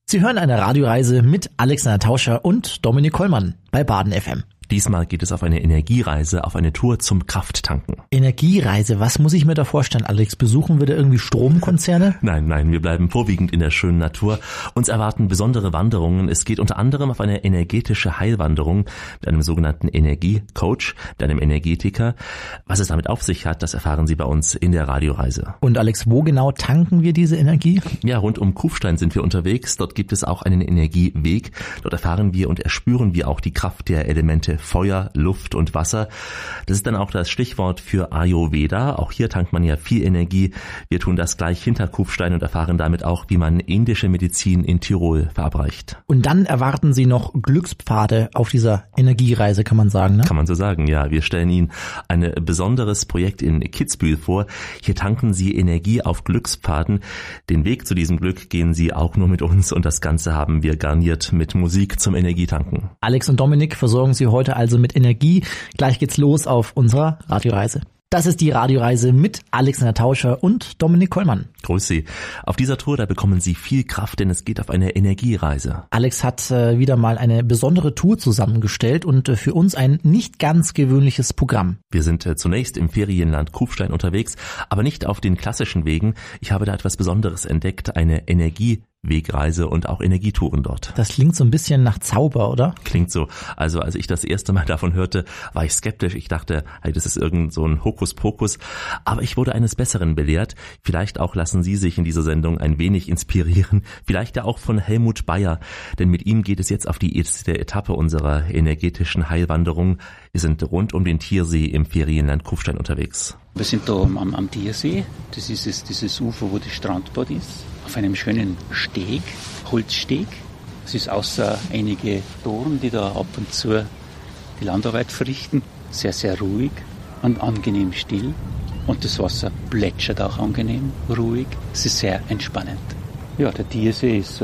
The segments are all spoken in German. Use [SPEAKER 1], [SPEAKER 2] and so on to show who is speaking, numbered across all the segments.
[SPEAKER 1] Sie hören eine Radioreise mit Alexander Tauscher und Dominik Kollmann bei Baden FM.
[SPEAKER 2] Diesmal geht es auf eine Energiereise, auf eine Tour zum Krafttanken.
[SPEAKER 1] Energiereise, was muss ich mir da vorstellen, Alex? Besuchen wir da irgendwie Stromkonzerne?
[SPEAKER 2] Nein, wir bleiben vorwiegend in der schönen Natur. Uns erwarten besondere Wanderungen. Es geht unter anderem auf eine energetische Heilwanderung mit einem sogenannten Energiecoach, mit einem Energetiker. Was es damit auf sich hat, das erfahren Sie bei uns in der Radioreise.
[SPEAKER 1] Und Alex, wo genau tanken wir diese Energie?
[SPEAKER 2] Ja, rund um Kufstein sind wir unterwegs. Dort gibt es auch einen Energieweg. Dort erfahren wir und erspüren wir auch die Kraft der Elemente Feuer, Luft und Wasser. Das ist dann auch das Stichwort für Ayurveda. Auch hier tankt man ja viel Energie. Wir tun das gleich hinter Kufstein und erfahren damit auch, wie man indische Medizin in Tirol verabreicht.
[SPEAKER 1] Und dann erwarten Sie noch Glückspfade auf dieser Energiereise, kann man sagen, ne?
[SPEAKER 2] Kann man so sagen, ja. Wir stellen Ihnen ein besonderes Projekt in Kitzbühel vor. Hier tanken Sie Energie auf Glückspfaden. Den Weg zu diesem Glück gehen Sie auch nur mit uns und das Ganze haben wir garniert mit Musik zum Energietanken.
[SPEAKER 1] Alex und Dominik versorgen Sie heute also mit Energie. Gleich geht's los auf unserer Radioreise. Das ist die Radioreise mit Alexander Tauscher und Dominik Kollmann.
[SPEAKER 2] Grüß Sie. Auf dieser Tour, da bekommen Sie viel Kraft, denn es geht auf eine Energiereise.
[SPEAKER 1] Alex hat wieder mal eine besondere Tour zusammengestellt und für uns ein nicht ganz gewöhnliches Programm.
[SPEAKER 2] Wir sind zunächst im Ferienland Kufstein unterwegs, aber nicht auf den klassischen Wegen. Ich habe da etwas Besonderes entdeckt, eine Energiewegreise und auch Energietouren dort.
[SPEAKER 1] Das klingt so ein bisschen nach Zauber, oder?
[SPEAKER 2] Klingt so. Also als ich das erste Mal davon hörte, war ich skeptisch. Ich dachte, hey, das ist irgend so ein Hokuspokus. Aber ich wurde eines Besseren belehrt. Vielleicht auch lassen Sie sich in dieser Sendung ein wenig inspirieren. Vielleicht ja auch von Helmut Bayer. Denn mit ihm geht es jetzt auf die erste Etappe unserer energetischen Heilwanderung. Wir sind rund um den Tiersee im Ferienland Kufstein unterwegs.
[SPEAKER 3] Wir sind da am Tiersee. Das ist dieses Ufer, wo das Strandbad ist. Auf einem schönen Steg, Holzsteg. Es ist außer einige Toren, die da ab und zu die Landarbeit verrichten, sehr, sehr ruhig und angenehm still. Und das Wasser plätschert auch angenehm, ruhig. Es ist sehr entspannend. Ja, der Tiersee ist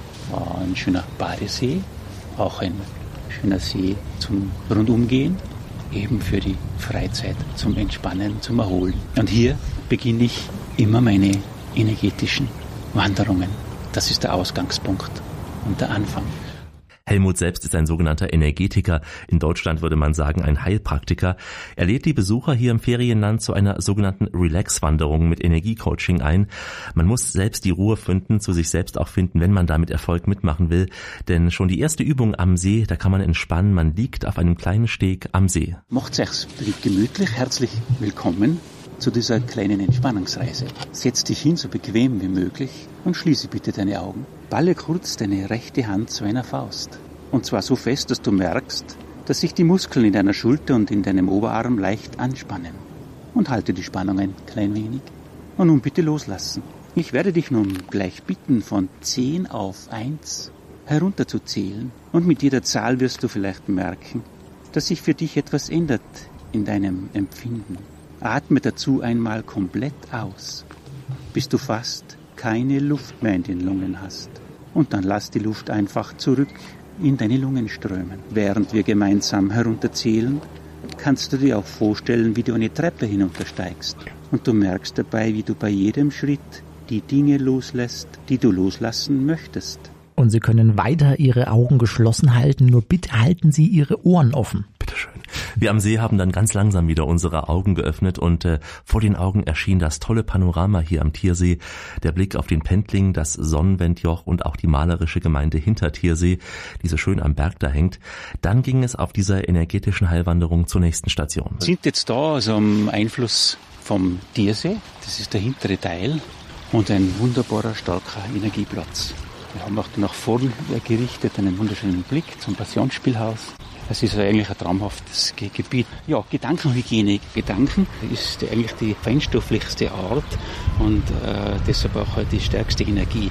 [SPEAKER 3] ein schöner Badesee, auch ein schöner See zum Rundumgehen, eben für die Freizeit, zum Entspannen, zum Erholen. Und hier beginne ich immer meine energetischen Wanderungen. Das ist der Ausgangspunkt und der Anfang.
[SPEAKER 2] Helmut selbst ist ein sogenannter Energetiker. In Deutschland würde man sagen ein Heilpraktiker. Er lädt die Besucher hier im Ferienland zu einer sogenannten Relax-Wanderung mit Energiecoaching ein. Man muss selbst die Ruhe finden, zu sich selbst auch finden, wenn man da mit Erfolg mitmachen will. Denn schon die erste Übung am See, da kann man entspannen. Man liegt auf einem kleinen Steg am See.
[SPEAKER 3] Macht's euch gemütlich, herzlich willkommen zu dieser kleinen Entspannungsreise. Setz dich hin, so bequem wie möglich und schließe bitte deine Augen. Balle kurz deine rechte Hand zu einer Faust. Und zwar so fest, dass du merkst, dass sich die Muskeln in deiner Schulter und in deinem Oberarm leicht anspannen. Und halte die Spannung ein klein wenig. Und nun bitte loslassen. Ich werde dich nun gleich bitten, von 10 auf 1 herunterzuzählen. Und mit jeder Zahl wirst du vielleicht merken, dass sich für dich etwas ändert in deinem Empfinden. Atme dazu einmal komplett aus, bis du fast keine Luft mehr in den Lungen hast. Und dann lass die Luft einfach zurück in deine Lungen strömen. Während wir gemeinsam herunterzählen, kannst du dir auch vorstellen, wie du eine Treppe hinuntersteigst. Und du merkst dabei, wie du bei jedem Schritt die Dinge loslässt, die du loslassen möchtest.
[SPEAKER 1] Und Sie können weiter Ihre Augen geschlossen halten, nur bitte halten Sie Ihre Ohren offen.
[SPEAKER 2] Bitteschön. Wir am See haben dann ganz langsam wieder unsere Augen geöffnet und vor den Augen erschien das tolle Panorama hier am Tiersee, der Blick auf den Pendling, das Sonnenwendjoch und auch die malerische Gemeinde hinter Tiersee, die so schön am Berg da hängt. Dann ging es auf dieser energetischen Heilwanderung zur nächsten Station.
[SPEAKER 3] Wir sind jetzt da, also am Einfluss vom Tiersee, das ist der hintere Teil und ein wunderbarer, starker Energieplatz. Wir haben auch nach vorn gerichtet einen wunderschönen Blick zum Passionsspielhaus. Es ist eigentlich ein traumhaftes Gebiet. Ja, Gedankenhygiene. Gedanken ist eigentlich die feinstofflichste Art und deshalb auch die stärkste Energie,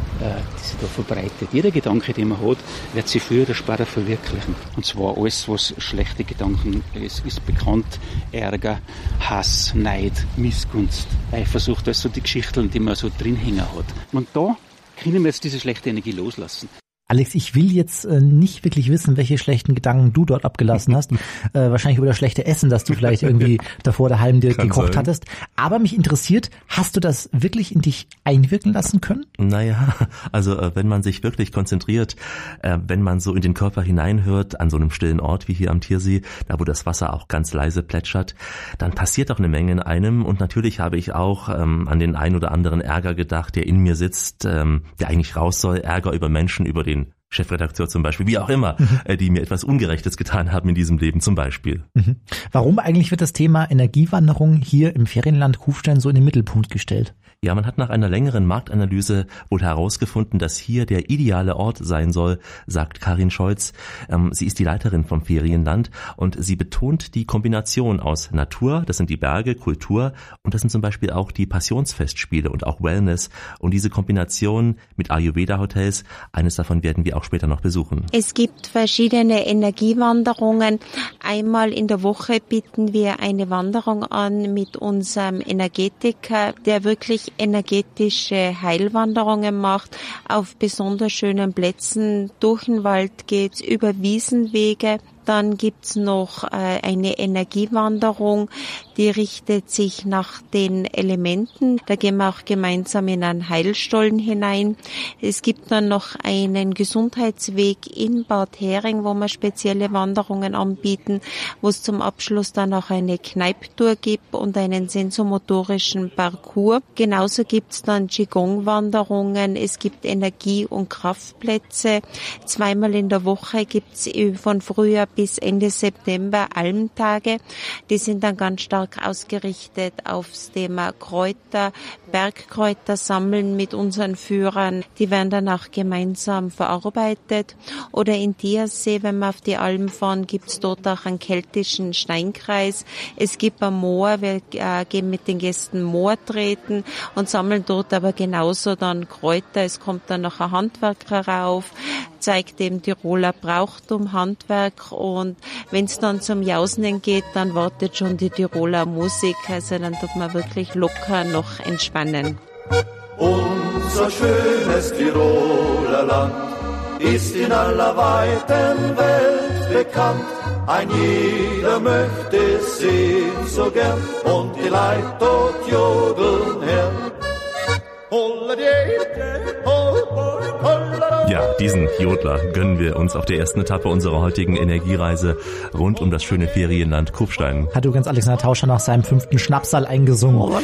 [SPEAKER 3] die sich da verbreitet. Jeder Gedanke, den man hat, wird sich früher oder später verwirklichen. Und zwar alles, was schlechte Gedanken ist bekannt. Ärger, Hass, Neid, Missgunst, Eifersucht, das sind so die Geschichten, die man so drin hängen hat. Und da können wir jetzt diese schlechte Energie loslassen.
[SPEAKER 1] Alex, ich will jetzt nicht wirklich wissen, welche schlechten Gedanken du dort abgelassen hast. Wahrscheinlich über das schlechte Essen, das du vielleicht irgendwie davor daheim dir gekocht hattest. Aber mich interessiert, hast du das wirklich in dich einwirken lassen können?
[SPEAKER 2] Naja, also wenn man sich wirklich konzentriert, wenn man so in den Körper hineinhört, an so einem stillen Ort wie hier am Tiersee, da wo das Wasser auch ganz leise plätschert, dann passiert auch eine Menge in einem. Und natürlich habe ich auch an den ein oder anderen Ärger gedacht, der in mir sitzt, der eigentlich raus soll, Ärger über Menschen, über den Chefredakteur zum Beispiel, wie auch immer, die mir etwas Ungerechtes getan haben in diesem Leben zum Beispiel.
[SPEAKER 1] Warum eigentlich wird das Thema Energiewanderung hier im Ferienland Kufstein so in den Mittelpunkt gestellt?
[SPEAKER 2] Ja, man hat nach einer längeren Marktanalyse wohl herausgefunden, dass hier der ideale Ort sein soll, sagt Karin Scholz. Sie ist die Leiterin vom Ferienland und sie betont die Kombination aus Natur, das sind die Berge, Kultur und das sind zum Beispiel auch die Passionsfestspiele und auch Wellness. Und diese Kombination mit Ayurveda-Hotels, eines davon werden wir auch später noch besuchen.
[SPEAKER 4] Es gibt verschiedene Energiewanderungen. Einmal in der Woche bieten wir eine Wanderung an mit unserem Energetiker, der wirklich energetische Heilwanderungen macht, auf besonders schönen Plätzen, durch den Wald geht's, über Wiesenwege. Dann gibt's noch eine Energiewanderung, die richtet sich nach den Elementen. Da gehen wir auch gemeinsam in einen Heilstollen hinein. Es gibt dann noch einen Gesundheitsweg in Bad Hering, wo wir spezielle Wanderungen anbieten, wo es zum Abschluss dann auch eine Kneiptour gibt und einen sensomotorischen Parcours. Genauso gibt's dann Qigong-Wanderungen. Es gibt Energie- und Kraftplätze. Zweimal in der Woche gibt's von Frühjahr bis Ende September Almtage. Die sind dann ganz stark ausgerichtet aufs Thema Kräuter, Bergkräuter sammeln mit unseren Führern. Die werden dann auch gemeinsam verarbeitet. Oder in Diersee, wenn wir auf die Alm fahren, gibt's dort auch einen keltischen Steinkreis. Es gibt ein Moor, wir gehen mit den Gästen Moor treten und sammeln dort aber genauso dann Kräuter. Es kommt dann noch ein Handwerker rauf, zeigt dem Tiroler Brauchtum, Handwerk und wenn es dann zum Jausen geht, dann wartet schon die Tiroler Musik, also dann tut man wirklich locker noch entspannen.
[SPEAKER 5] Unser schönes Tiroler Land ist in aller weiten Welt bekannt, ein jeder möchte es sehen so gern und die Leute dort jodeln her.
[SPEAKER 2] Ja, diesen Jodler gönnen wir uns auf der ersten Etappe unserer heutigen Energiereise rund um das schöne Ferienland Kufstein.
[SPEAKER 1] Hat übrigens Alexander Tauscher nach seinem 5. Schnapsal eingesungen.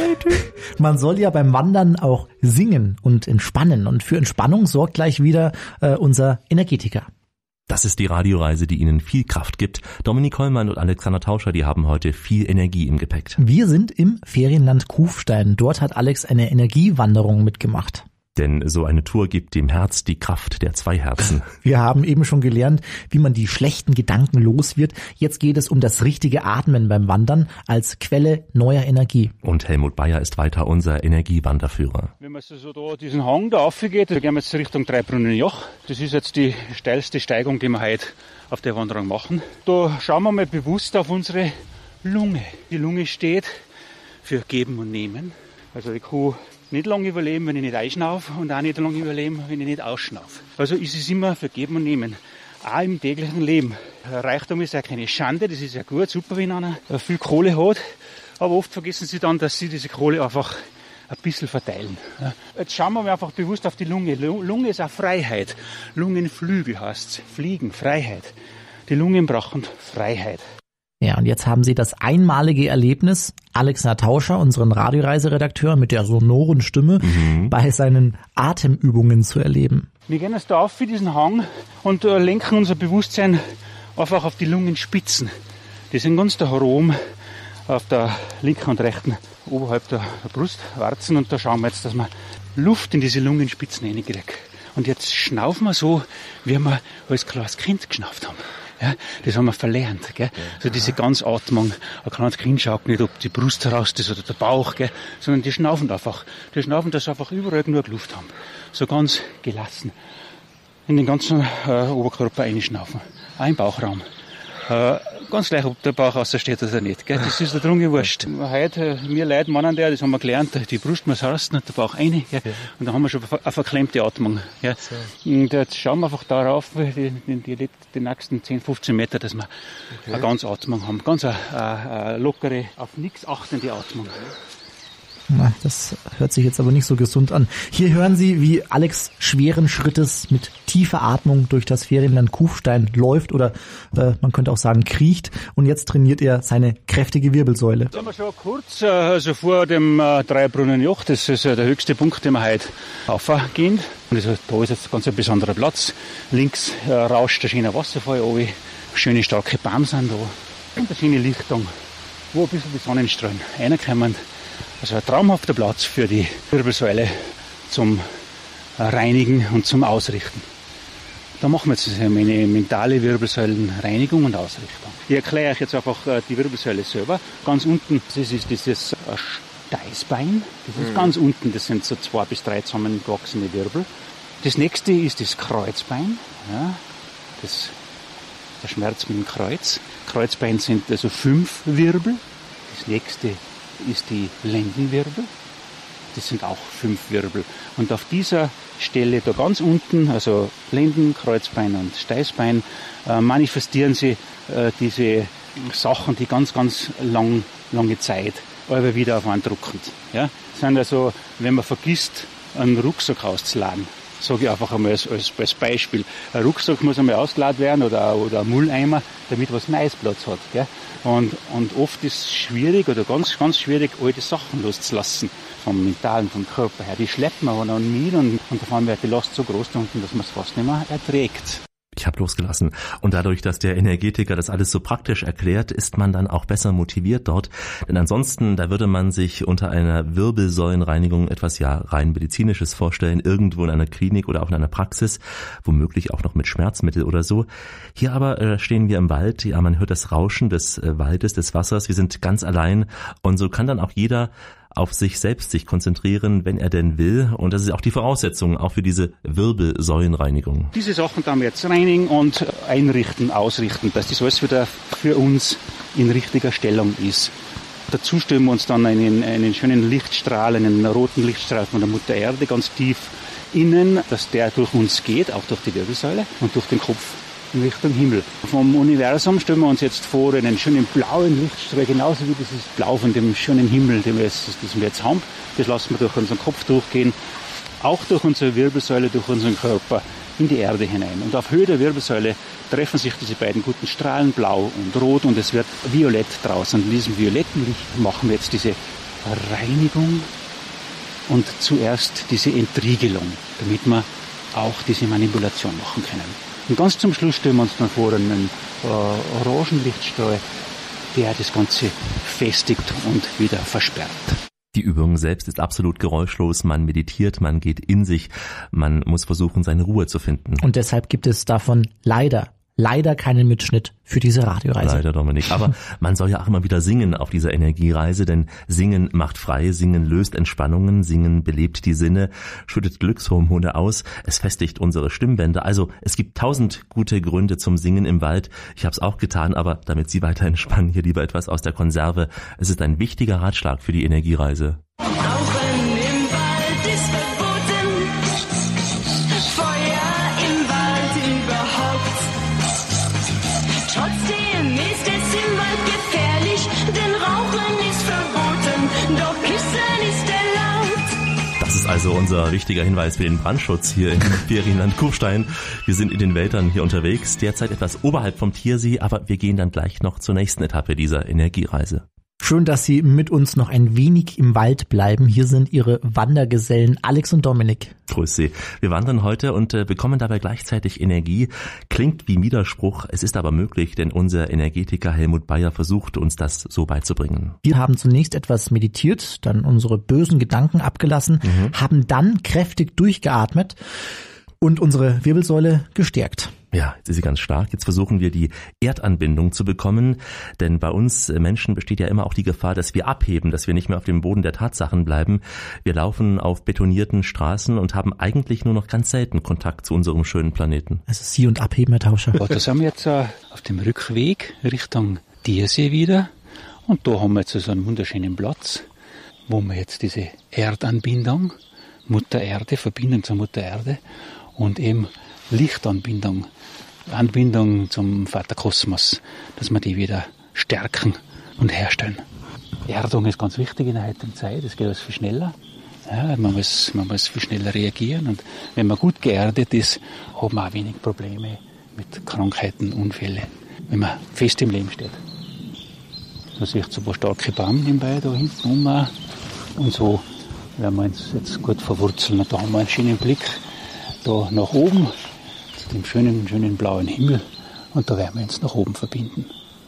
[SPEAKER 1] Man soll ja beim Wandern auch singen und entspannen. Und für Entspannung sorgt gleich wieder unser Energetiker.
[SPEAKER 2] Das ist die Radioreise, die Ihnen viel Kraft gibt. Dominik Hollmann und Alexander Tauscher, die haben heute viel Energie im Gepäck.
[SPEAKER 1] Wir sind im Ferienland Kufstein. Dort hat Alex eine Energiewanderung mitgemacht.
[SPEAKER 2] Denn so eine Tour gibt dem Herz die Kraft der 2 Herzen.
[SPEAKER 1] Wir haben eben schon gelernt, wie man die schlechten Gedanken los wird. Jetzt geht es um das richtige Atmen beim Wandern als Quelle neuer Energie.
[SPEAKER 2] Und Helmut Bayer ist weiter unser Energiewanderführer.
[SPEAKER 3] Wenn man so da diesen Hang da raufgeht, da gehen wir jetzt Richtung Dreibrunnenjoch. Das ist jetzt die steilste Steigung, die wir heute auf der Wanderung machen. Da schauen wir mal bewusst auf unsere Lunge. Die Lunge steht für Geben und Nehmen. Also die Kuh nicht lange überleben, wenn ich nicht einschnaufe und auch nicht lange überleben, wenn ich nicht ausschnaufe. Also ist es immer für Geben und Nehmen. Auch im täglichen Leben. Reichtum ist ja keine Schande, das ist ja gut, super, wenn einer viel Kohle hat. Aber oft vergessen sie dann, dass sie diese Kohle einfach ein bisschen verteilen. Jetzt schauen wir mal einfach bewusst auf die Lunge. Lunge ist auch Freiheit. Lungenflügel heißt's. Fliegen, Freiheit. Die Lungen brauchen Freiheit.
[SPEAKER 1] Ja, und jetzt haben Sie das einmalige Erlebnis, Alexander Tauscher, unseren Radioreiseredakteur mit der sonoren Stimme, bei seinen Atemübungen zu erleben.
[SPEAKER 3] Wir gehen jetzt da auf für diesen Hang und lenken unser Bewusstsein einfach auf die Lungenspitzen. Die sind ganz da herum auf der linken und rechten, oberhalb der Brustwarzen. Und da schauen wir jetzt, dass wir Luft in diese Lungenspitzen reinkriegen. Und jetzt schnaufen wir so, wie wir als kleines Kind geschnauft haben. Ja, das haben wir verlernt, gell? So diese Ganzatmung. Ein kleines Kind schaut nicht, ob die Brust heraus ist oder der Bauch, gell? Sondern die schnaufen einfach. Die schnaufen, dass sie einfach überall genug Luft haben. So ganz gelassen. In den ganzen Oberkörper einschnaufen. Auch im Bauchraum. Ganz gleich, ob der Bauch raussteht oder nicht, gell? Das ist da drum gewurscht. Heute, wir Leute meinen das haben wir gelernt, die Brust muss raus und der Bauch rein, gell? Und da haben wir schon eine verklemmte Atmung, gell? Und jetzt schauen wir einfach darauf, die nächsten 10, 15 Meter, dass wir eine ganze Atmung haben. Ganz eine lockere, auf nichts achtende Atmung.
[SPEAKER 1] Na, das hört sich jetzt aber nicht so gesund an. Hier hören Sie, wie Alex schweren Schrittes mit tiefer Atmung durch das Ferienland Kufstein läuft oder man könnte auch sagen kriecht. Und jetzt trainiert er seine kräftige Wirbelsäule.
[SPEAKER 3] Jetzt sind wir schon kurz vor dem Dreibrunnenjoch. Das ist der höchste Punkt, den wir heute raufgehen. Und da ist jetzt ganz ein besonderer Platz. Links rauscht der schöne Wasserfall runter. Schöne starke Baum sind da. Und eine schöne Lichtung, wo ein bisschen die Sonnenstrahlen reinkommen. Also ein traumhafter Platz für die Wirbelsäule zum Reinigen und zum Ausrichten. Da machen wir jetzt eine mentale Wirbelsäulenreinigung und Ausrichtung. Ich erkläre euch jetzt einfach die Wirbelsäule selber. Ganz unten, das ist dieses Steißbein. Das ist ganz unten, das sind so 2 bis 3 zusammengewachsene Wirbel. Das nächste ist das Kreuzbein. Ja, der Schmerz mit dem Kreuz. Kreuzbein sind also 5 Wirbel. Das nächste ist die Lendenwirbel. Das sind auch 5 Wirbel. Und auf dieser Stelle da ganz unten, also Lenden, Kreuzbein und Steißbein, manifestieren sie diese Sachen, die ganz, ganz lange Zeit aber wieder auf einen drucken. Ja? Das sind also, wenn man vergisst, einen Rucksack auszuladen, sage ich einfach einmal als Beispiel. Ein Rucksack muss einmal ausgeladen werden oder ein Mülleimer, damit was Neues Platz hat. Gell? Und oft ist es schwierig oder ganz, ganz schwierig, alte Sachen loszulassen. Vom Mentalen, vom Körper her. Die schleppt man dann mit und davon wird die Last so groß da unten, dass man es fast nicht mehr erträgt.
[SPEAKER 2] Ich habe losgelassen. Und dadurch, dass der Energetiker das alles so praktisch erklärt, ist man dann auch besser motiviert dort. Denn ansonsten, da würde man sich unter einer Wirbelsäulenreinigung etwas rein Medizinisches vorstellen, irgendwo in einer Klinik oder auch in einer Praxis, womöglich auch noch mit Schmerzmittel oder so. Hier aber stehen wir im Wald, ja, man hört das Rauschen des Waldes, des Wassers, wir sind ganz allein und so kann dann auch jeder auf sich selbst sich konzentrieren, wenn er denn will. Und das ist auch die Voraussetzung, auch für diese Wirbelsäulenreinigung.
[SPEAKER 3] Diese Sachen dann jetzt reinigen und einrichten, ausrichten, dass das alles wieder für uns in richtiger Stellung ist. Dazu stellen wir uns dann einen schönen Lichtstrahl, einen roten Lichtstrahl von der Mutter Erde, ganz tief innen, dass der durch uns geht, auch durch die Wirbelsäule und durch den Kopf in Richtung Himmel. Vom Universum stellen wir uns jetzt vor einen schönen blauen Lichtstrahl, genauso wie dieses Blau von dem schönen Himmel, den wir jetzt haben. Das lassen wir durch unseren Kopf durchgehen, auch durch unsere Wirbelsäule, durch unseren Körper in die Erde hinein. Und auf Höhe der Wirbelsäule treffen sich diese beiden guten Strahlen, blau und rot, und es wird violett draußen. Und in diesem violetten Licht machen wir jetzt diese Reinigung und zuerst diese Entriegelung, damit wir auch diese Manipulation machen können. Und ganz zum Schluss stellen wir uns dann vor einen Orangenlichtstrahl, der das Ganze festigt und wieder versperrt.
[SPEAKER 2] Die Übung selbst ist absolut geräuschlos, man meditiert, man geht in sich, man muss versuchen, seine Ruhe zu finden.
[SPEAKER 1] Und deshalb gibt es davon leider keinen Mitschnitt für diese Radioreise.
[SPEAKER 2] Leider, Dominik. Aber man soll ja auch immer wieder singen auf dieser Energiereise, denn Singen macht frei, Singen löst Entspannungen, Singen belebt die Sinne, schüttet Glückshormone aus, es festigt unsere Stimmbänder. Also es gibt 1000 gute Gründe zum Singen im Wald. Ich habe es auch getan, aber damit Sie weiter entspannen, hier lieber etwas aus der Konserve. Es ist ein wichtiger Ratschlag für die Energiereise. Also unser wichtiger Hinweis für den Brandschutz hier im Ferienland Kufstein. Wir sind in den Wäldern hier unterwegs, derzeit etwas oberhalb vom Tiersee, aber wir gehen dann gleich noch zur nächsten Etappe dieser Energiereise.
[SPEAKER 1] Schön, dass Sie mit uns noch ein wenig im Wald bleiben. Hier sind Ihre Wandergesellen Alex und Dominik.
[SPEAKER 2] Grüß Sie. Wir wandern heute und bekommen dabei gleichzeitig Energie. Klingt wie Widerspruch, es ist aber möglich, denn unser Energetiker Helmut Bayer versucht uns das so beizubringen.
[SPEAKER 1] Wir haben zunächst etwas meditiert, dann unsere bösen Gedanken abgelassen, haben dann kräftig durchgeatmet und unsere Wirbelsäule gestärkt.
[SPEAKER 2] Ja, jetzt ist sie ganz stark. Jetzt versuchen wir, die Erdanbindung zu bekommen, denn bei uns Menschen besteht ja immer auch die Gefahr, dass wir abheben, dass wir nicht mehr auf dem Boden der Tatsachen bleiben. Wir laufen auf betonierten Straßen und haben eigentlich nur noch ganz selten Kontakt zu unserem schönen Planeten.
[SPEAKER 1] Also Sie und Abheben, Herr Tauscher.
[SPEAKER 3] Da sind wir jetzt auf dem Rückweg Richtung Diersee wieder und da haben wir jetzt so einen wunderschönen Platz, wo wir jetzt diese Erdanbindung, Mutter Erde, Verbindung zur Mutter Erde und eben Lichtanbindung, Anbindung zum Vater Kosmos, dass wir die wieder stärken und herstellen. Erdung ist ganz wichtig in der heutigen Zeit, es geht alles viel schneller. Ja, man muss viel schneller reagieren und wenn man gut geerdet ist, hat man auch wenig Probleme mit Krankheiten, Unfälle, wenn man fest im Leben steht. Da sehe ich so ein paar starke Bäume nebenbei, da hinten und so werden wir uns jetzt gut verwurzeln. Und da haben wir einen schönen Blick da nach oben, zu dem schönen blauen Himmel und da werden wir uns nach oben verbinden.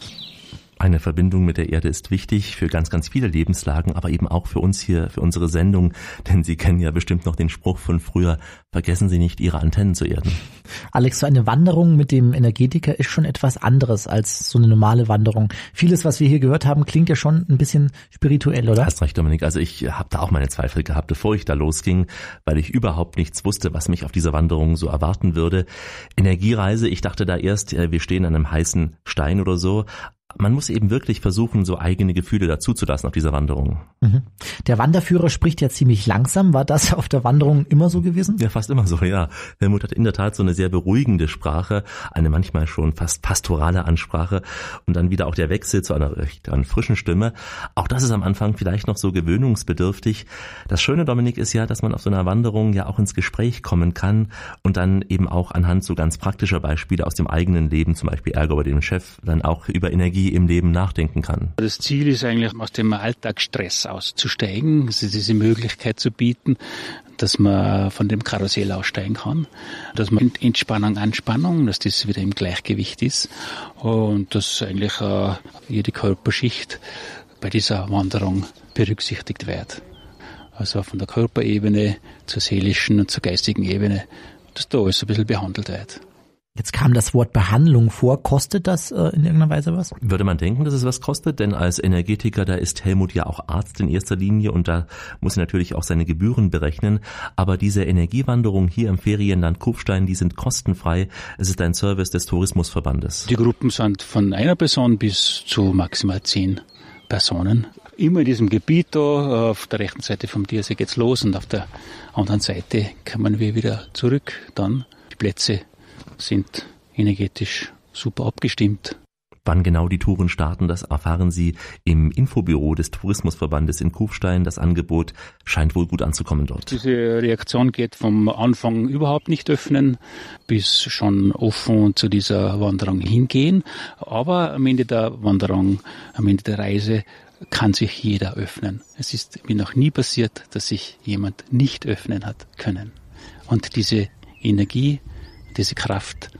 [SPEAKER 2] Eine Verbindung mit der Erde ist wichtig für ganz, ganz viele Lebenslagen, aber eben auch für uns hier, für unsere Sendung. Denn Sie kennen ja bestimmt noch den Spruch von früher, vergessen Sie nicht, Ihre Antennen zu erden.
[SPEAKER 1] Alex, so eine Wanderung mit dem Energetiker ist schon etwas anderes als so eine normale Wanderung. Vieles, was wir hier gehört haben, klingt ja schon ein bisschen spirituell, oder?
[SPEAKER 2] Hast recht, Dominik. Also ich habe da auch meine Zweifel gehabt, bevor ich da losging, weil ich überhaupt nichts wusste, was mich auf dieser Wanderung so erwarten würde. Energiereise, ich dachte da erst, wir stehen an einem heißen Stein oder so. Man muss eben wirklich versuchen, so eigene Gefühle dazuzulassen auf dieser Wanderung.
[SPEAKER 1] Mhm. Der Wanderführer spricht ja ziemlich langsam. War das auf der Wanderung immer so gewesen?
[SPEAKER 2] Ja, fast immer so, ja. Helmut hat in der Tat so eine sehr beruhigende Sprache, eine manchmal schon fast pastorale Ansprache und dann wieder auch der Wechsel zu einer recht frischen Stimme. Auch das ist am Anfang vielleicht noch so gewöhnungsbedürftig. Das Schöne, Dominik, ist ja, dass man auf so einer Wanderung ja auch ins Gespräch kommen kann und dann eben auch anhand so ganz praktischer Beispiele aus dem eigenen Leben, zum Beispiel Ärger über den Chef, dann auch über Energie im Leben nachdenken kann.
[SPEAKER 3] Das Ziel ist eigentlich, aus dem Alltagsstress auszusteigen, also diese Möglichkeit zu bieten, dass man von dem Karussell aussteigen kann, dass man Entspannung, Anspannung, dass das wieder im Gleichgewicht ist und dass eigentlich jede Körperschicht bei dieser Wanderung berücksichtigt wird. Also von der Körperebene zur seelischen und zur geistigen Ebene, dass da alles ein bisschen behandelt wird.
[SPEAKER 1] Jetzt kam das Wort Behandlung vor. Kostet das in irgendeiner Weise was?
[SPEAKER 2] Würde man denken, dass es was kostet, denn als Energetiker, da ist Helmut ja auch Arzt in erster Linie und da muss er natürlich auch seine Gebühren berechnen. Aber diese Energiewanderung hier im Ferienland Kufstein, die sind kostenfrei. Es ist ein Service des Tourismusverbandes.
[SPEAKER 3] Die Gruppen sind von einer Person bis zu maximal 10 Personen. Immer in diesem Gebiet da, auf der rechten Seite vom Diersee geht's los und auf der anderen Seite kommen wir wieder zurück. Dann die Plätze sind energetisch super abgestimmt.
[SPEAKER 2] Wann genau die Touren starten, das erfahren Sie im Infobüro des Tourismusverbandes in Kufstein. Das Angebot scheint wohl gut anzukommen dort.
[SPEAKER 3] Diese Reaktion geht vom Anfang überhaupt nicht öffnen bis schon offen zu dieser Wanderung hingehen. Aber am Ende der Wanderung, am Ende der Reise kann sich jeder öffnen. Es ist mir noch nie passiert, dass sich jemand nicht öffnen hat können. Und diese Energie, diese Kraft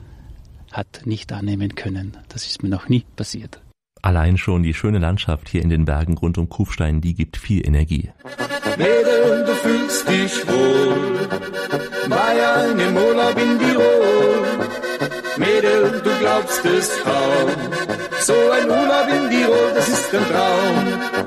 [SPEAKER 3] hat nicht annehmen können. Das ist mir noch nie passiert.
[SPEAKER 2] Allein schon die schöne Landschaft hier in den Bergen rund um Kufstein, die gibt viel Energie.
[SPEAKER 5] Mädel, du fühlst dich wohl bei einem Urlaub in Tirol. Mädel, du glaubst es kaum, so ein Urlaub in Tirol, das ist ein Traum.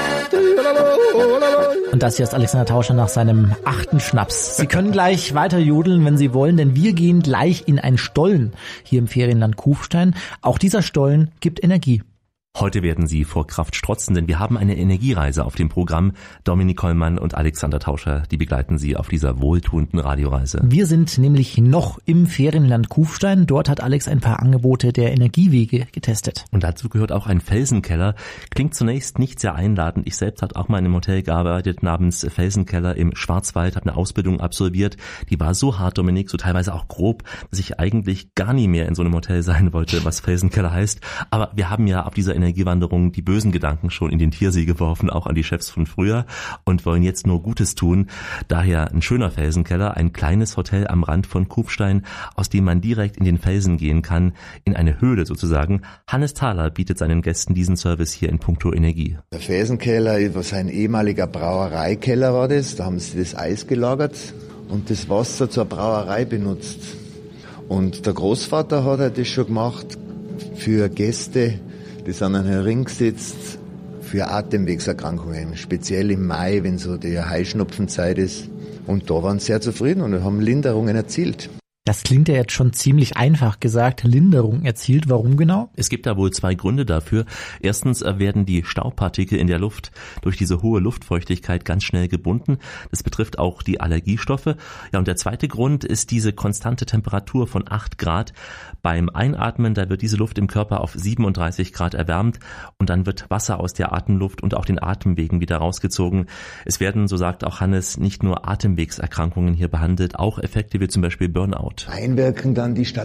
[SPEAKER 1] Und das hier ist Alexander Tauscher nach seinem 8. Schnaps. Sie können gleich weiter jodeln, wenn Sie wollen, denn wir gehen gleich in einen Stollen hier im Ferienland Kufstein. Auch dieser Stollen gibt Energie.
[SPEAKER 2] Heute werden Sie vor Kraft strotzen, denn wir haben eine Energiereise auf dem Programm. Dominik Kollmann und Alexander Tauscher, die begleiten Sie auf dieser wohltuenden Radioreise.
[SPEAKER 1] Wir sind nämlich noch im Ferienland Kufstein. Dort hat Alex ein paar Angebote der Energiewege getestet.
[SPEAKER 2] Und dazu gehört auch ein Felsenkeller. Klingt zunächst nicht sehr einladend. Ich selbst habe auch mal in einem Hotel gearbeitet namens Felsenkeller im Schwarzwald, habe eine Ausbildung absolviert. Die war so hart, Dominik, so teilweise auch grob, dass ich eigentlich gar nie mehr in so einem Hotel sein wollte, was Felsenkeller heißt. Aber wir haben ja auf dieser Energiewanderung die bösen Gedanken schon in den Tiersee geworfen, auch an die Chefs von früher und wollen jetzt nur Gutes tun. Daher ein schöner Felsenkeller, ein kleines Hotel am Rand von Kufstein, aus dem man direkt in den Felsen gehen kann, in eine Höhle sozusagen. Hannes Thaler bietet seinen Gästen diesen Service hier in puncto Energie.
[SPEAKER 6] Der Felsenkeller, was ein ehemaliger Brauereikeller war das, da haben sie das Eis gelagert und das Wasser zur Brauerei benutzt. Und der Großvater hat halt das schon gemacht für Gäste, die sind dann herumgesetzt, für Atemwegserkrankungen, speziell im Mai, wenn so die Heuschnupfenzeit ist. Und da waren sie sehr zufrieden und haben Linderungen erzielt.
[SPEAKER 1] Das klingt ja jetzt schon ziemlich einfach gesagt, Linderung erzielt. Warum genau?
[SPEAKER 2] Es gibt da wohl 2 Gründe dafür. Erstens werden die Staubpartikel in der Luft durch diese hohe Luftfeuchtigkeit ganz schnell gebunden. Das betrifft auch die Allergiestoffe. Ja, und der zweite Grund ist diese konstante Temperatur von 8 Grad. Beim Einatmen, da wird diese Luft im Körper auf 37 Grad erwärmt und dann wird Wasser aus der Atemluft und auch den Atemwegen wieder rausgezogen. Es werden, so sagt auch Hannes, nicht nur Atemwegserkrankungen hier behandelt, auch Effekte wie zum Beispiel Burnout.
[SPEAKER 6] Einwirken dann die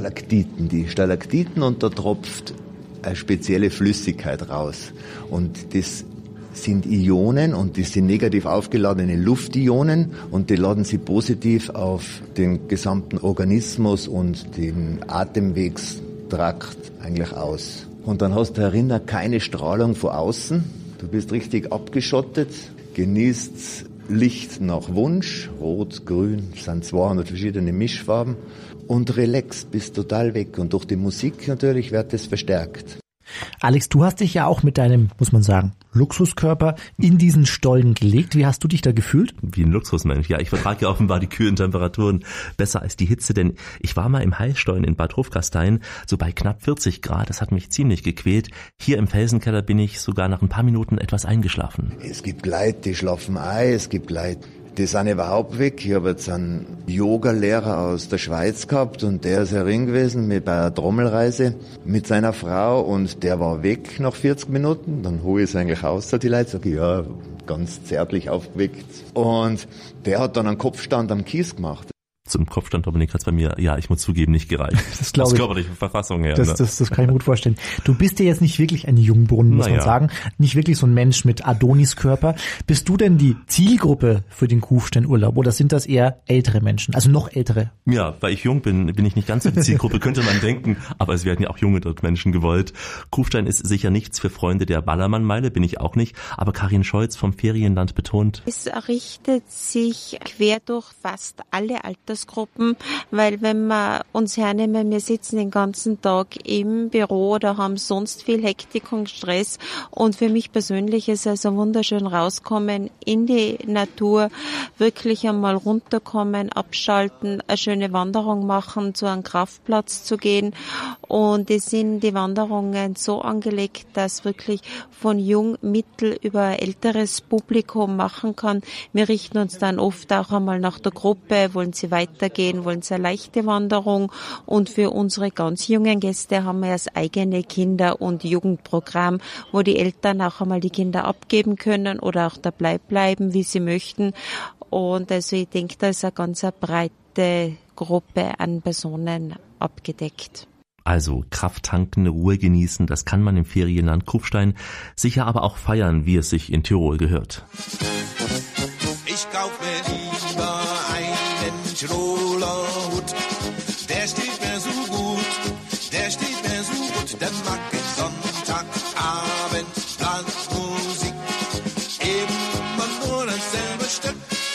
[SPEAKER 6] Stalaktiten und da tropft eine spezielle Flüssigkeit raus. Und das sind Ionen und das sind negativ aufgeladene Luftionen und die laden sie positiv auf den gesamten Organismus und den Atemwegstrakt eigentlich aus. Und dann hast du herinnen keine Strahlung von außen. Du bist richtig abgeschottet, genießt Licht nach Wunsch, rot, grün, sind 200 verschiedene Mischfarben und relaxed, bist total weg. Und durch die Musik natürlich wird das verstärkt.
[SPEAKER 1] Alex, du hast dich ja auch mit deinem, muss man sagen, Luxuskörper in diesen Stollen gelegt. Wie hast du dich da gefühlt?
[SPEAKER 2] Wie ein Luxusmensch. Ja, ich vertrage ja offenbar die kühlen Temperaturen besser als die Hitze, denn ich war mal im Heilstollen in Bad Hofgastein, so bei knapp 40 Grad. Das hat mich ziemlich gequält. Hier im Felsenkeller bin ich sogar nach ein paar Minuten etwas eingeschlafen.
[SPEAKER 6] Es gibt Leute, die schlafen ein, es gibt Leute, die sind überhaupt weg. Ich habe jetzt einen Yoga-Lehrer aus der Schweiz gehabt und der ist herin gewesen bei einer Trommelreise mit seiner Frau und der war weg nach 40 Minuten. Dann hole ich es eigentlich aus, die Leute, sage ich, ja, ganz zärtlich aufgeweckt. Und der hat dann einen Kopfstand am Kies gemacht.
[SPEAKER 2] Zum Kopfstand, Dominik, hat's bei mir, ja, ich muss zugeben, nicht gereicht.
[SPEAKER 1] Das glaube ich.
[SPEAKER 2] Aus körperlicher Verfassung her.
[SPEAKER 1] Das kann ich mir gut vorstellen. Du bist ja jetzt nicht wirklich ein Jungbrunnen, muss man sagen. Nicht wirklich so ein Mensch mit Adoniskörper. Bist du denn die Zielgruppe für den Kufsteinurlaub oder sind das eher ältere Menschen, also noch ältere?
[SPEAKER 2] Ja, weil ich jung bin ich nicht ganz so die Zielgruppe, könnte man denken. Aber es werden ja auch junge dort Menschen gewollt. Kufstein ist sicher nichts für Freunde der Ballermannmeile, bin ich auch nicht. Aber Karin Scholz vom Ferienland betont:
[SPEAKER 4] Es richtet sich quer durch fast alle Altersgruppen, weil wenn wir uns hernehmen, wir sitzen den ganzen Tag im Büro oder haben sonst viel Hektik und Stress und für mich persönlich ist es also wunderschön rauskommen in die Natur, wirklich einmal runterkommen, abschalten, eine schöne Wanderung machen, zu einem Kraftplatz zu gehen und es sind die Wanderungen so angelegt, dass wirklich von jung, mittel über älteres Publikum machen kann. Wir richten uns dann oft auch einmal nach der Gruppe, wollen sie weitergehen, wollen sie eine leichte Wanderung und für unsere ganz jungen Gäste haben wir das eigene Kinder- und Jugendprogramm, wo die Eltern auch einmal die Kinder abgeben können oder auch dabei bleiben, wie sie möchten. Und also ich denke, da ist eine ganz breite Gruppe an Personen abgedeckt.
[SPEAKER 2] Also Kraft tanken, Ruhe genießen, das kann man im Ferienland Kufstein, sicher aber auch feiern, wie es sich in Tirol gehört.
[SPEAKER 7] Ich kauf mir lieber einen Tiroler Hut, der steht mir so gut, der mag ich Sonntagabend, Blasmusik, immer nur dasselbe Stück.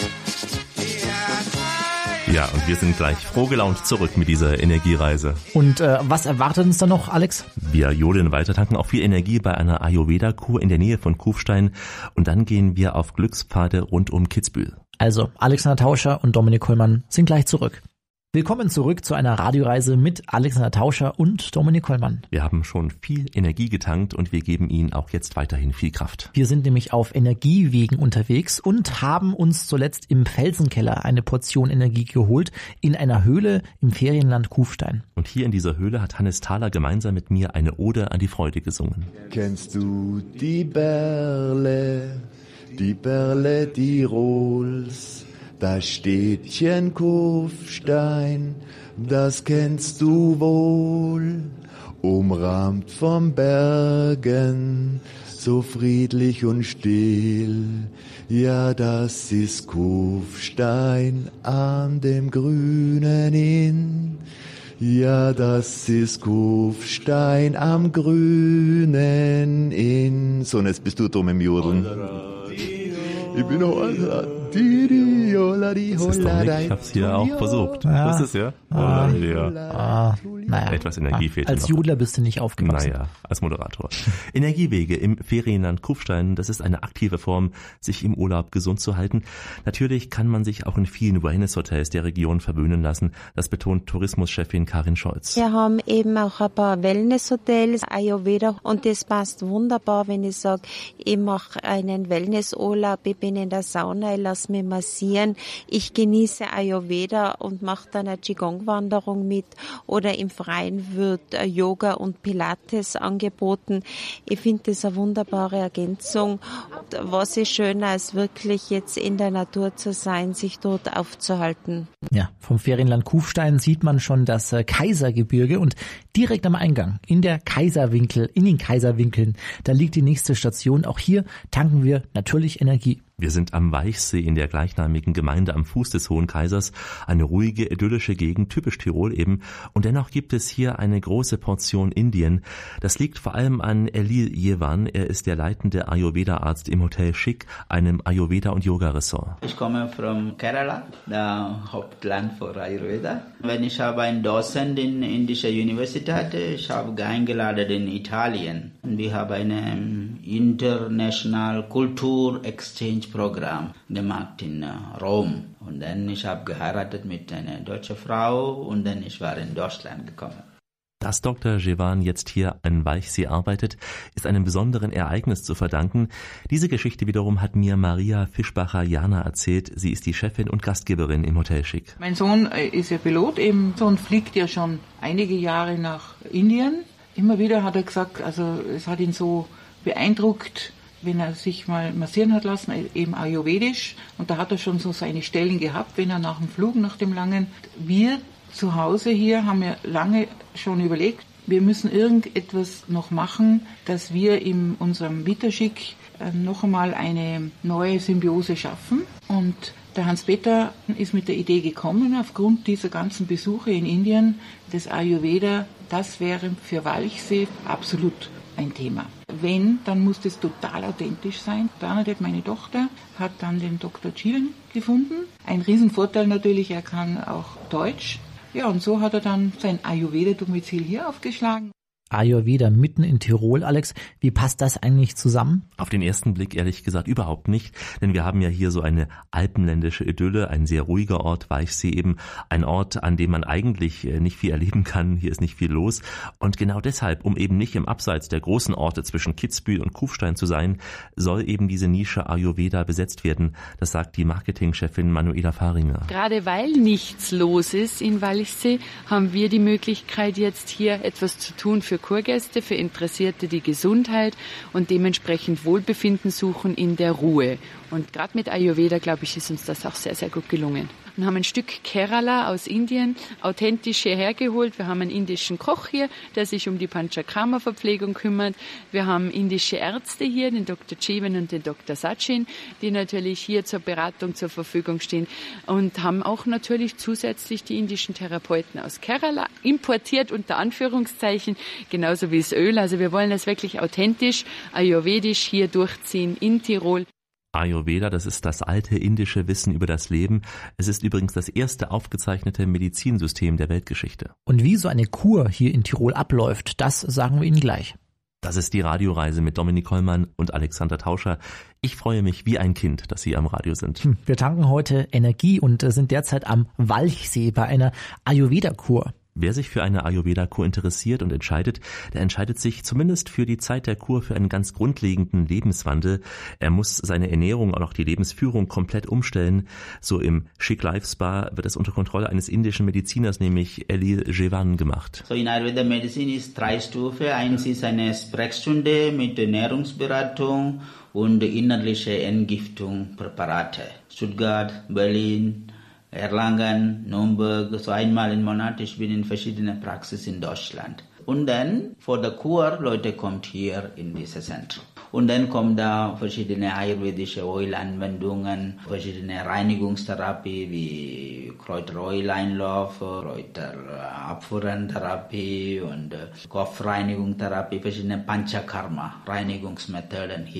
[SPEAKER 2] Ja, und wir sind gleich frohgelaunt zurück mit dieser Energiereise.
[SPEAKER 1] Und was erwartet uns da noch, Alex?
[SPEAKER 2] Wir jodeln weiter, tanken auch viel Energie bei einer Ayurveda-Kur in der Nähe von Kufstein und dann gehen wir auf Glückspfade rund um Kitzbühel.
[SPEAKER 1] Also, Alexander Tauscher und Dominik Kollmann sind gleich zurück. Willkommen zurück zu einer Radioreise mit Alexander Tauscher und Dominik Kollmann.
[SPEAKER 2] Wir haben schon viel Energie getankt und wir geben Ihnen auch jetzt weiterhin viel Kraft.
[SPEAKER 1] Wir sind nämlich auf Energiewegen unterwegs und haben uns zuletzt im Felsenkeller eine Portion Energie geholt in einer Höhle im Ferienland Kufstein.
[SPEAKER 2] Und hier in dieser Höhle hat Hannes Thaler gemeinsam mit mir eine Ode an die Freude gesungen.
[SPEAKER 6] Kennst du die Berle Tirols? Das Städtchen Kufstein, das kennst du wohl, umrahmt von Bergen, so friedlich und still. Ja, das ist Kufstein an dem grünen Inn. Ja, das ist Kufstein am grünen Inn. So, und jetzt bist du drum im Jodeln. Ich bin heute
[SPEAKER 2] Ich hab's hier auch versucht.
[SPEAKER 1] Ja.
[SPEAKER 2] Das ist ja.
[SPEAKER 1] Naja.
[SPEAKER 2] Etwas Energie fehlt
[SPEAKER 1] Als
[SPEAKER 2] noch.
[SPEAKER 1] Jodler bist du nicht aufgewachsen.
[SPEAKER 2] Naja, als Moderator. Energiewege im Ferienland Kufstein, das ist eine aktive Form, sich im Urlaub gesund zu halten. Natürlich kann man sich auch in vielen Wellness-Hotels der Region verwöhnen lassen. Das betont Tourismuschefin Karin Scholz.
[SPEAKER 4] Wir haben eben auch ein paar Wellness-Hotels, Ayurveda, und das passt wunderbar, wenn ich sage, ich mache einen Wellnessurlaub, ich bin in der Sauna, ich lasse mich massieren, ich genieße Ayurveda und mache dann eine Qigong-Wanderung mit, oder im Freien wird Yoga und Pilates angeboten. Ich finde das eine wunderbare Ergänzung. Was ist schöner, als wirklich jetzt in der Natur zu sein, sich dort aufzuhalten.
[SPEAKER 1] Ja, vom Ferienland Kufstein sieht man schon das Kaisergebirge und direkt am Eingang in den Kaiserwinkeln, da liegt die nächste Station. Auch hier tanken wir natürlich Energie.
[SPEAKER 2] Wir sind am Weichsee in der gleichnamigen Gemeinde am Fuß des Hohen Kaisers. Eine ruhige, idyllische Gegend, typisch Tirol eben. Und dennoch gibt es hier eine große Portion Indien. Das liegt vor allem an Elil Jewan. Er ist der leitende Ayurveda-Arzt im Hotel Schick, einem Ayurveda- und Yoga-Ressort.
[SPEAKER 8] Ich komme von Kerala, der Hauptland für Ayurveda. Wenn ich habe einen Dozent in indischer Universität, ich habe eingeladen in Italien. Wir haben ein International Kultur Exchange Programm gemacht in Rom. Und dann ich habe geheiratet mit einer deutschen Frau und dann ich war in Deutschland gekommen.
[SPEAKER 2] Dass Dr. Jewan jetzt hier an Weichsee arbeitet, ist einem besonderen Ereignis zu verdanken. Diese Geschichte wiederum hat mir Maria Fischbacher-Jana erzählt. Sie ist die Chefin und Gastgeberin im Hotel Schick.
[SPEAKER 9] Mein Sohn ist ja Pilot, eben Sohn fliegt ja schon einige Jahre nach Indien. Immer wieder hat er gesagt, also es hat ihn so beeindruckt, wenn er sich mal massieren hat lassen, eben ayurvedisch. Und da hat er schon so seine Stellen gehabt, wenn er nach dem Flug, nach dem langen. Wir zu Hause hier haben ja lange schon überlegt, wir müssen irgendetwas noch machen, dass wir in unserem Vita-Schick noch einmal eine neue Symbiose schaffen. Und der Hans-Peter ist mit der Idee gekommen, aufgrund dieser ganzen Besuche in Indien, das Ayurveda, das wäre für Walchsee absolut ein Thema. Wenn, dann muss das total authentisch sein. Bernadette, meine Tochter, hat dann den Dr. Chilen gefunden. Ein Riesenvorteil natürlich, er kann auch Deutsch. Ja, und so hat er dann sein Ayurveda-Domizil hier aufgeschlagen.
[SPEAKER 1] Ayurveda mitten in Tirol, Alex. Wie passt das eigentlich zusammen?
[SPEAKER 2] Auf den ersten Blick ehrlich gesagt überhaupt nicht, denn wir haben ja hier so eine alpenländische Idylle, ein sehr ruhiger Ort, Weichsee eben, ein Ort, an dem man eigentlich nicht viel erleben kann, hier ist nicht viel los. Und genau deshalb, um eben nicht im Abseits der großen Orte zwischen Kitzbühel und Kufstein zu sein, soll eben diese Nische Ayurveda besetzt werden. Das sagt die Marketingchefin Manuela Fahringer.
[SPEAKER 10] Gerade weil nichts los ist in Walchsee, haben wir die Möglichkeit, jetzt hier etwas zu tun für Kurgäste, für Interessierte, die Gesundheit und dementsprechend Wohlbefinden suchen in der Ruhe. Und gerade mit Ayurveda, glaube ich, ist uns das auch sehr, sehr gut gelungen. Wir haben ein Stück Kerala aus Indien authentisch hierher geholt. Wir haben einen indischen Koch hier, der sich um die Panchakarma-Verpflegung kümmert. Wir haben indische Ärzte hier, den Dr. Jeevan und den Dr. Sachin, die natürlich hier zur Beratung zur Verfügung stehen. Und haben auch natürlich zusätzlich die indischen Therapeuten aus Kerala importiert, unter Anführungszeichen, genauso wie das Öl. Also wir wollen das wirklich authentisch, ayurvedisch hier durchziehen in Tirol.
[SPEAKER 2] Ayurveda, das ist das alte indische Wissen über das Leben. Es ist übrigens das erste aufgezeichnete Medizinsystem der Weltgeschichte.
[SPEAKER 1] Und wie so eine Kur hier in Tirol abläuft, das sagen wir Ihnen gleich.
[SPEAKER 2] Das ist die Radioreise mit Dominik Hollmann und Alexander Tauscher. Ich freue mich wie ein Kind, dass Sie am Radio sind.
[SPEAKER 1] Wir tanken heute Energie und sind derzeit am Walchsee bei einer Ayurveda-Kur.
[SPEAKER 2] Wer sich für eine Ayurveda-Kur interessiert und entscheidet, der entscheidet sich zumindest für die Zeit der Kur für einen ganz grundlegenden Lebenswandel. Er muss seine Ernährung und auch die Lebensführung komplett umstellen. So im Schick Life Spa wird es unter Kontrolle eines indischen Mediziners, nämlich Elil Jewan, gemacht.
[SPEAKER 8] So in Ayurveda Medicine ist 3 Stufen. Eins ist eine Sprechstunde mit Ernährungsberatung und innerliche Entgiftung Präparate. Stuttgart, Berlin, Erlangen, Nürnberg, so einmal im Monat. Ich bin in verschiedenen Praxis in Deutschland. Und dann, vor der Kur, Leute kommt hier in dieses Zentrum. Und dann kommen da verschiedene ayurvedische Ölanwendungen, verschiedene Reinigungstherapie wie Kräuteröleinlauf, Kräuterabfuhrentherapie und Kopfreinigungstherapie, verschiedene Panchakarma, Reinigungsmethoden hier.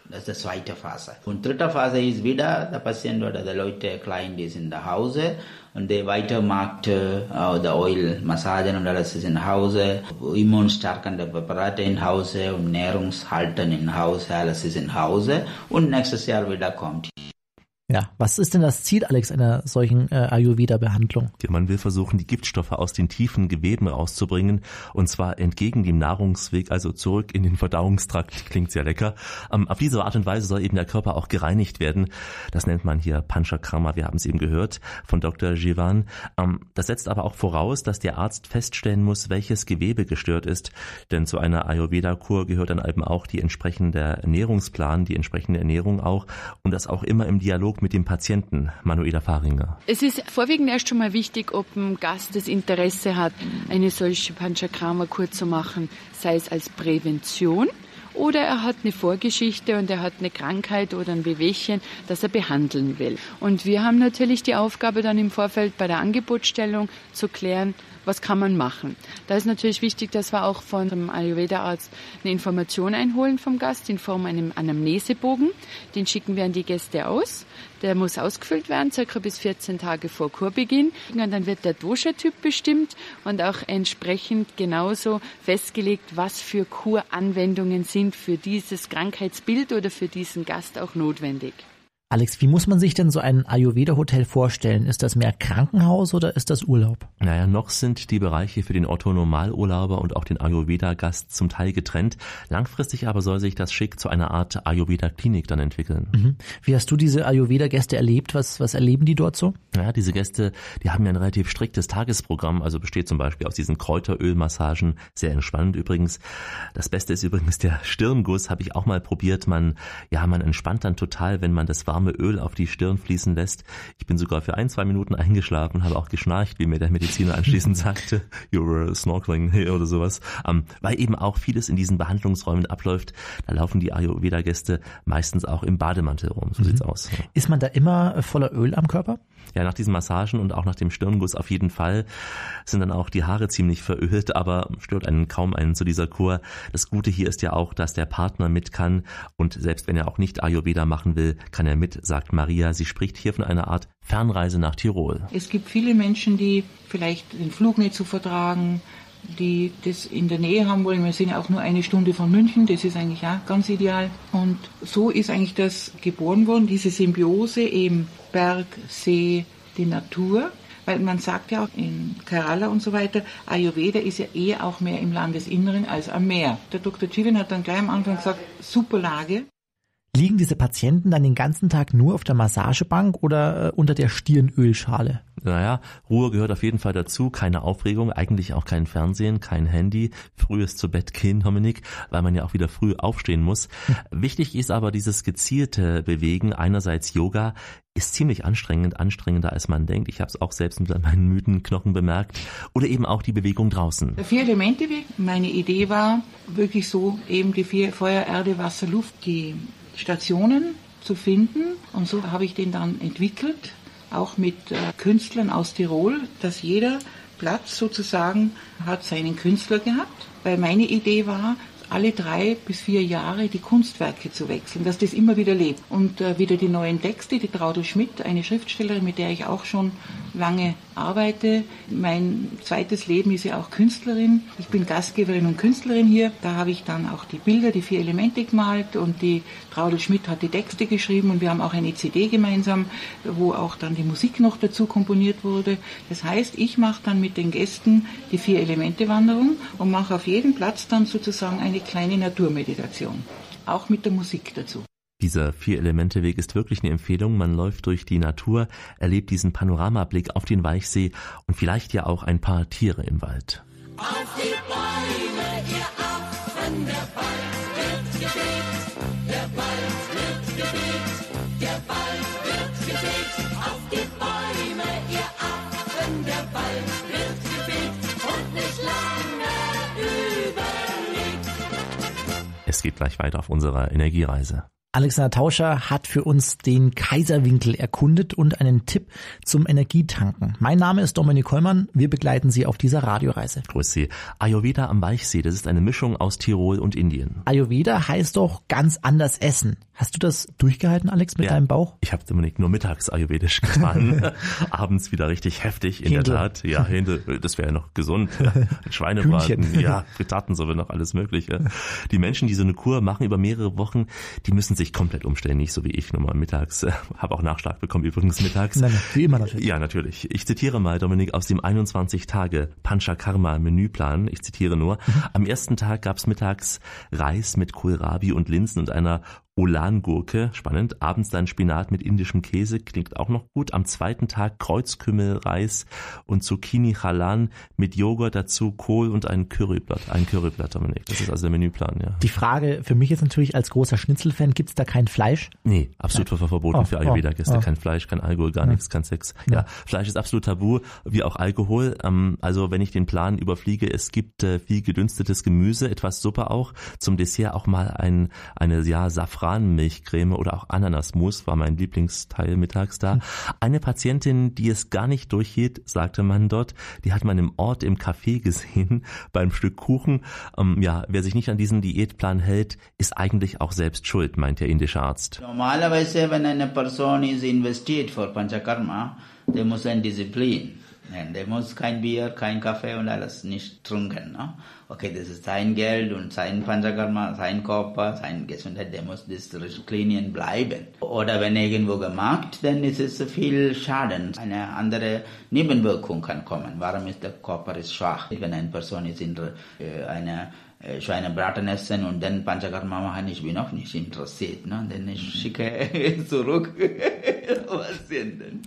[SPEAKER 8] Das ist die zweite Phase. Und dritte Phase ist wieder, der Patient oder die Leute, Client ist in der Hause und der weitermacht die Oil, Massagen und alles ist in Hause, immunstärkende Präparate in Hause und Nährungshalten in Hause, alles ist in Hause und nächstes Jahr wieder kommt.
[SPEAKER 1] Ja, was ist denn das Ziel, Alex, einer solchen Ayurveda-Behandlung?
[SPEAKER 2] Ja, man will versuchen, die Giftstoffe aus den tiefen Geweben rauszubringen und zwar entgegen dem Nahrungsweg, also zurück in den Verdauungstrakt. Klingt sehr lecker. Auf diese Art und Weise soll eben der Körper auch gereinigt werden. Das nennt man hier Panchakarma, wir haben es eben gehört von Dr. Jivan. Das setzt aber auch voraus, dass der Arzt feststellen muss, welches Gewebe gestört ist, denn zu einer Ayurveda-Kur gehört dann eben auch die entsprechende Ernährungsplan, die entsprechende Ernährung auch und das auch immer im Dialog mit dem Patienten. Manuela Fahringer.
[SPEAKER 10] Es ist vorwiegend erst schon mal wichtig, ob ein Gast das Interesse hat, eine solche Panchakarma-Kur zu machen, sei es als Prävention oder er hat eine Vorgeschichte und er hat eine Krankheit oder ein Wehwehchen, das er behandeln will. Und wir haben natürlich die Aufgabe dann im Vorfeld bei der Angebotsstellung zu klären, was kann man machen. Da ist natürlich wichtig, dass wir auch von dem Ayurveda-Arzt eine Information einholen vom Gast in Form einem Anamnesebogen. Den schicken wir an die Gäste aus. Der muss ausgefüllt werden, circa bis 14 Tage vor Kurbeginn. Und dann wird der Dosha-Typ bestimmt und auch entsprechend genauso festgelegt, was für Kuranwendungen sind für dieses Krankheitsbild oder für diesen Gast auch notwendig.
[SPEAKER 1] Alex, wie muss man sich denn so ein Ayurveda-Hotel vorstellen? Ist das mehr Krankenhaus oder ist das Urlaub?
[SPEAKER 2] Naja, noch sind die Bereiche für den Otto-Normalurlauber und auch den Ayurveda-Gast zum Teil getrennt. Langfristig aber soll sich das schick zu einer Art Ayurveda-Klinik dann entwickeln.
[SPEAKER 1] Mhm. Wie hast du diese Ayurveda-Gäste erlebt? Was erleben die dort so?
[SPEAKER 2] Naja, diese Gäste, die haben ja ein relativ striktes Tagesprogramm, also besteht zum Beispiel aus diesen Kräuterölmassagen, sehr entspannend übrigens. Das Beste ist übrigens der Stirnguss, habe ich auch mal probiert. Man entspannt dann total, wenn man das warme Öl auf die Stirn fließen lässt. Ich bin sogar für 1-2 Minuten eingeschlafen, habe auch geschnarcht, wie mir der Mediziner anschließend sagte, you were snorkeling here oder sowas. Weil eben auch vieles in diesen Behandlungsräumen abläuft, da laufen die Ayurveda-Gäste meistens auch im Bademantel rum. So sieht's aus.
[SPEAKER 1] Ist man da immer voller Öl am Körper?
[SPEAKER 2] Ja, nach diesen Massagen und auch nach dem Stirnguss auf jeden Fall sind dann auch die Haare ziemlich verölt, aber stört einen kaum einen zu dieser Kur. Das Gute hier ist ja auch, dass der Partner mit kann und selbst wenn er auch nicht Ayurveda machen will, kann er mit, sagt Maria. Sie spricht hier von einer Art Fernreise nach Tirol.
[SPEAKER 9] Es gibt viele Menschen, die vielleicht den Flug nicht so vertragen, die das in der Nähe haben wollen. Wir sind ja auch nur 1 Stunde von München, das ist eigentlich auch ganz ideal. Und so ist eigentlich das geboren worden, diese Symbiose eben Berg, See, die Natur. Weil man sagt ja auch in Kerala und so weiter, Ayurveda ist ja eher auch mehr im Landesinneren als am Meer. Der Dr. Jivan hat dann gleich am Anfang gesagt, super Lage.
[SPEAKER 1] Liegen diese Patienten dann den ganzen Tag nur auf der Massagebank oder unter der Stirnölschale?
[SPEAKER 2] Naja, Ruhe gehört auf jeden Fall dazu, keine Aufregung, eigentlich auch kein Fernsehen, kein Handy, frühes zu Bett gehen, Dominik, weil man ja auch wieder früh aufstehen muss. Wichtig ist aber dieses gezielte Bewegen, einerseits Yoga, ist ziemlich anstrengend, anstrengender als man denkt. Ich habe es auch selbst mit meinen müden Knochen bemerkt. Oder eben auch die Bewegung draußen.
[SPEAKER 9] Der 4-Elemente-Weg, meine Idee war wirklich so, eben die 4 Feuer, Erde, Wasser, Luft, die Stationen zu finden. Und so habe ich den dann entwickelt, auch mit Künstlern aus Tirol, dass jeder Platz sozusagen hat seinen Künstler gehabt. Weil meine Idee war, alle 3 bis 4 Jahre die Kunstwerke zu wechseln, dass das immer wieder lebt. Und wieder die neuen Texte, die Traudl Schmidt, eine Schriftstellerin, mit der ich auch schon lange arbeite. Mein zweites Leben ist ja auch Künstlerin. Ich bin Gastgeberin und Künstlerin hier. Da habe ich dann auch die Bilder, die 4 Elemente gemalt und die Traudl Schmidt hat die Texte geschrieben und wir haben auch eine CD gemeinsam, wo auch dann die Musik noch dazu komponiert wurde. Das heißt, ich mache dann mit den Gästen die 4-Elemente-Wanderung und mache auf jedem Platz dann sozusagen eine kleine Naturmeditation, auch mit der Musik dazu.
[SPEAKER 2] Dieser 4-Elemente-Weg ist wirklich eine Empfehlung. Man läuft durch die Natur, erlebt diesen Panoramablick auf den Weichsee und vielleicht ja auch ein paar Tiere im Wald.
[SPEAKER 7] Auf die Bäume, ihr Affen, der Wald wird gefegt, der Wald wird gefegt, der Wald wird gefegt. Auf die Bäume, ihr Affen, der Wald wird gefegt und nicht lange überlegt.
[SPEAKER 2] Es geht gleich weiter auf unserer Energiereise.
[SPEAKER 1] Alexander Tauscher hat für uns den Kaiserwinkel erkundet und einen Tipp zum Energietanken. Mein Name ist Dominik Kollmann, wir begleiten Sie auf dieser Radioreise.
[SPEAKER 2] Grüß Sie. Ayurveda am Walchsee, das ist eine Mischung aus Tirol und Indien.
[SPEAKER 1] Ayurveda heißt doch ganz anders essen. Hast du das durchgehalten, Alex, mit deinem Bauch?
[SPEAKER 2] Ich habe, Dominik, nur mittags ayurvedisch getan. Abends wieder richtig heftig, in
[SPEAKER 1] Händel.
[SPEAKER 2] der Tat. Ja, Händel, das wäre ja noch gesund. Schweinebraten, ja, Frittatensuppe, noch alles Mögliche. Die Menschen, die so eine Kur machen über mehrere Wochen, die müssen sich komplett umstellen, nicht so wie ich, nur mal mittags. Habe auch Nachschlag bekommen, übrigens mittags.
[SPEAKER 1] Nein, wie immer natürlich.
[SPEAKER 2] Ja, natürlich. Ich zitiere mal, Dominik, aus dem 21-Tage-Panchakarma-Menüplan. Ich zitiere nur. Am ersten Tag gab's mittags Reis mit Kohlrabi und Linsen und einer Olangurke, spannend. Abends dann Spinat mit indischem Käse, klingt auch noch gut. Am zweiten Tag Kreuzkümmelreis und Zucchini Chalan mit Joghurt, dazu Kohl und ein Curryblatt. Ein Curryblatt, Dominik. Das ist also der Menüplan, ja.
[SPEAKER 1] Die Frage für mich jetzt natürlich als großer Schnitzelfan, gibt's da kein Fleisch?
[SPEAKER 2] Nee, absolut verboten für Ayurveda-Gäste. Kein Fleisch, kein Alkohol, gar nichts, kein Sex. Ja, Fleisch ist absolut tabu, wie auch Alkohol. Also wenn ich den Plan überfliege, es gibt viel gedünstetes Gemüse, etwas Suppe auch. Zum Dessert auch mal eine Safranmilchcreme oder auch Ananasmus, war mein Lieblingsteil mittags da. Eine Patientin, die es gar nicht durchhielt, sagte man dort, die hat man im Ort im Café gesehen, beim Stück Kuchen. Wer sich nicht an diesen Diätplan hält, ist eigentlich auch selbst schuld, meint der indische Arzt.
[SPEAKER 8] Normalerweise, wenn eine Person ist investiert für Panchakarma, der muss ein Disziplin. Der muss kein Bier, kein Kaffee und alles nicht trinken. Ne? Okay, das ist sein Geld und sein Panchakarma, sein Körper, seine Gesundheit, der muss Disziplin bleiben. Oder wenn irgendwo gemacht, dann ist es viel Schaden. Eine andere Nebenwirkung kann kommen. Warum ist der Körper schwach? Wenn eine Person ist in eine Schweinebraten essen und dann Panchakarma machen, ich bin auch nicht interessiert. Ne? Dann ich schicke zurück. Was sind denn?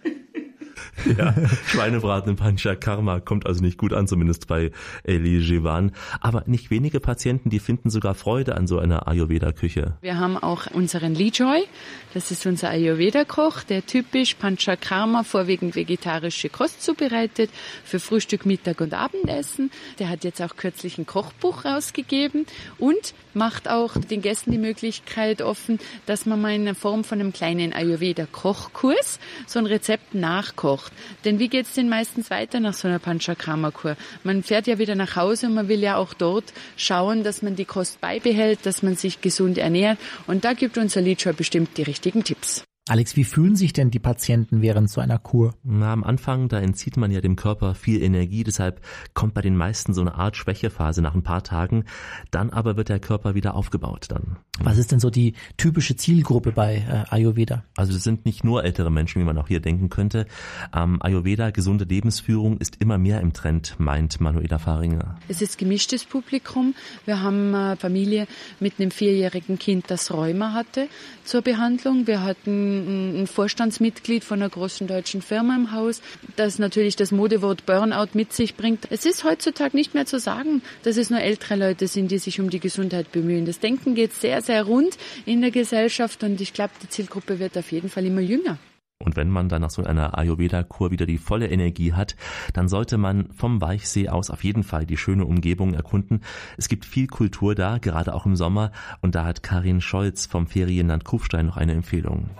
[SPEAKER 2] Ja, Schweinebraten im Panchakarma kommt also nicht gut an, zumindest bei Eli Jeevan. Aber nicht wenige Patienten, die finden sogar Freude an so einer Ayurveda-Küche.
[SPEAKER 10] Wir haben auch unseren Lijoy, das ist unser Ayurveda-Koch, der typisch Panchakarma, vorwiegend vegetarische Kost zubereitet, für Frühstück, Mittag und Abendessen. Der hat jetzt auch kürzlich ein Kochbuch rausgegeben und macht auch den Gästen die Möglichkeit offen, dass man mal in Form von einem kleinen Ayurveda-Kochkurs so ein Rezept nachkocht. Denn wie geht's denn meistens weiter nach so einer Panchakarma-Kur? Man fährt ja wieder nach Hause und man will ja auch dort schauen, dass man die Kost beibehält, dass man sich gesund ernährt. Und da gibt unser Lijoy bestimmt die richtigen Tipps.
[SPEAKER 1] Alex, wie fühlen sich denn die Patienten während so einer Kur?
[SPEAKER 2] Am Anfang, da entzieht man ja dem Körper viel Energie, deshalb kommt bei den meisten so eine Art Schwächephase nach ein paar Tagen. Dann aber wird der Körper wieder aufgebaut dann.
[SPEAKER 1] Was ist denn so die typische Zielgruppe bei Ayurveda?
[SPEAKER 2] Also es sind nicht nur ältere Menschen, wie man auch hier denken könnte. Ayurveda, gesunde Lebensführung, ist immer mehr im Trend, meint Manuela Fahringer.
[SPEAKER 10] Es ist gemischtes Publikum. Wir haben eine Familie mit einem 4-jährigen Kind, das Rheuma hatte zur Behandlung. Wir hatten ein Vorstandsmitglied von einer großen deutschen Firma im Haus, das natürlich das Modewort Burnout mit sich bringt. Es ist heutzutage nicht mehr zu sagen, dass es nur ältere Leute sind, die sich um die Gesundheit bemühen. Das Denken geht sehr, sehr rund in der Gesellschaft und ich glaube, die Zielgruppe wird auf jeden Fall immer jünger.
[SPEAKER 2] Und wenn man dann nach so einer Ayurveda-Kur wieder die volle Energie hat, dann sollte man vom Walchsee aus auf jeden Fall die schöne Umgebung erkunden. Es gibt viel Kultur da, gerade auch im Sommer. Und da hat Karin Scholz vom Ferienland Kufstein noch eine Empfehlung.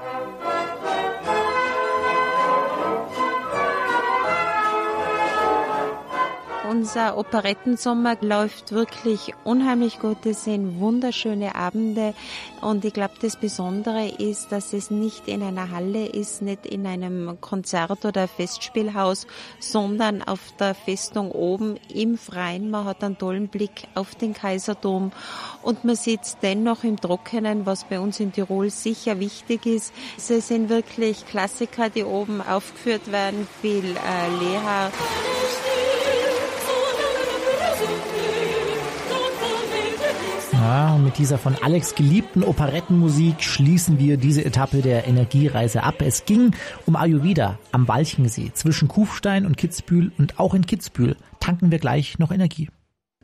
[SPEAKER 4] Unser Operettensommer läuft wirklich unheimlich gut. Es sind wunderschöne Abende und ich glaube, das Besondere ist, dass es nicht in einer Halle ist, nicht in einem Konzert- oder Festspielhaus, sondern auf der Festung oben im Freien. Man hat einen tollen Blick auf den Kaiserdom und man sitzt dennoch im Trockenen, was bei uns in Tirol sicher wichtig ist. Es sind wirklich Klassiker, die oben aufgeführt werden, viel Leha.
[SPEAKER 1] Ja, und mit dieser von Alex geliebten Operettenmusik schließen wir diese Etappe der Energiereise ab. Es ging um Ayurveda am Walchensee zwischen Kufstein und Kitzbühel und auch in Kitzbühel tanken wir gleich noch Energie.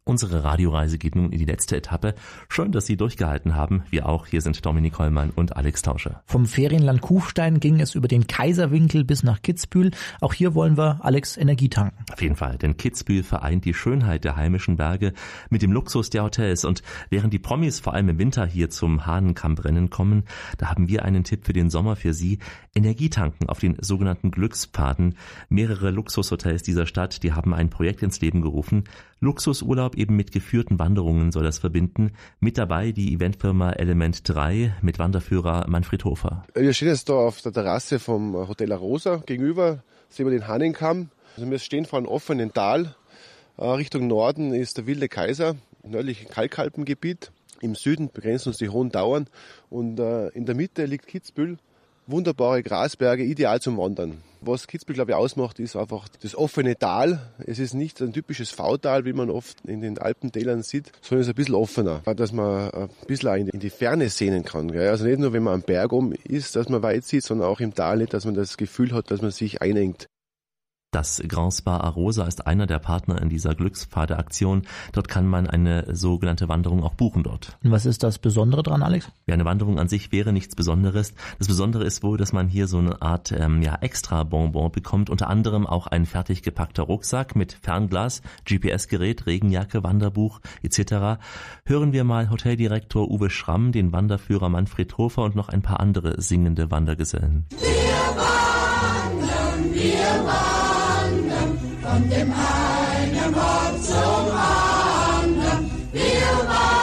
[SPEAKER 2] Unsere Radioreise geht nun in die letzte Etappe. Schön, dass Sie durchgehalten haben. Wir auch. Hier sind Dominik Hollmann und Alex Tauscher.
[SPEAKER 1] Vom Ferienland Kufstein ging es über den Kaiserwinkel bis nach Kitzbühel. Auch hier wollen wir, Alex, Energie tanken.
[SPEAKER 2] Auf jeden Fall, denn Kitzbühel vereint die Schönheit der heimischen Berge mit dem Luxus der Hotels. Und während die Promis vor allem im Winter hier zum Hahnenkamprennen kommen, da haben wir einen Tipp für den Sommer für Sie. Energie tanken auf den sogenannten Glückspfaden. Mehrere Luxushotels dieser Stadt, die haben ein Projekt ins Leben gerufen. Luxusurlaub eben mit geführten Wanderungen soll das verbinden. Mit dabei die Eventfirma Element 3 mit Wanderführer Manfred Hofer.
[SPEAKER 11] Wir stehen jetzt da auf der Terrasse vom Hotel Arosa. Gegenüber sehen wir den Hahnenkamm. Also wir stehen vor einem offenen Tal. Richtung Norden ist der Wilde Kaiser, nördlich Kalkalpengebiet. Im Süden begrenzen uns die Hohen Tauern. Und in der Mitte liegt Kitzbühel. Wunderbare Grasberge, ideal zum Wandern. Was Kitzbühel, glaube ich, ausmacht, ist einfach das offene Tal. Es ist nicht ein typisches V-Tal, wie man oft in den Alpentälern sieht, sondern es ist ein bisschen offener, dass man ein bisschen auch in die Ferne sehnen kann. Also nicht nur, wenn man am Berg oben ist, dass man weit sieht, sondern auch im Tal nicht, dass man das Gefühl hat, dass man sich einengt.
[SPEAKER 2] Das Grand Spa Arosa ist einer der Partner in dieser Glückspfade-Aktion. Dort kann man eine sogenannte Wanderung auch buchen dort.
[SPEAKER 1] Und was ist das Besondere dran, Alex?
[SPEAKER 2] Ja, eine Wanderung an sich wäre nichts Besonderes. Das Besondere ist wohl, dass man hier so eine Art extra Bonbon bekommt. Unter anderem auch ein fertig gepackter Rucksack mit Fernglas, GPS-Gerät, Regenjacke, Wanderbuch etc. Hören wir mal Hoteldirektor Uwe Schramm, den Wanderführer Manfred Hofer und noch ein paar andere singende Wandergesellen.
[SPEAKER 7] Wir wandern. Von dem einen Ort zum anderen. Wir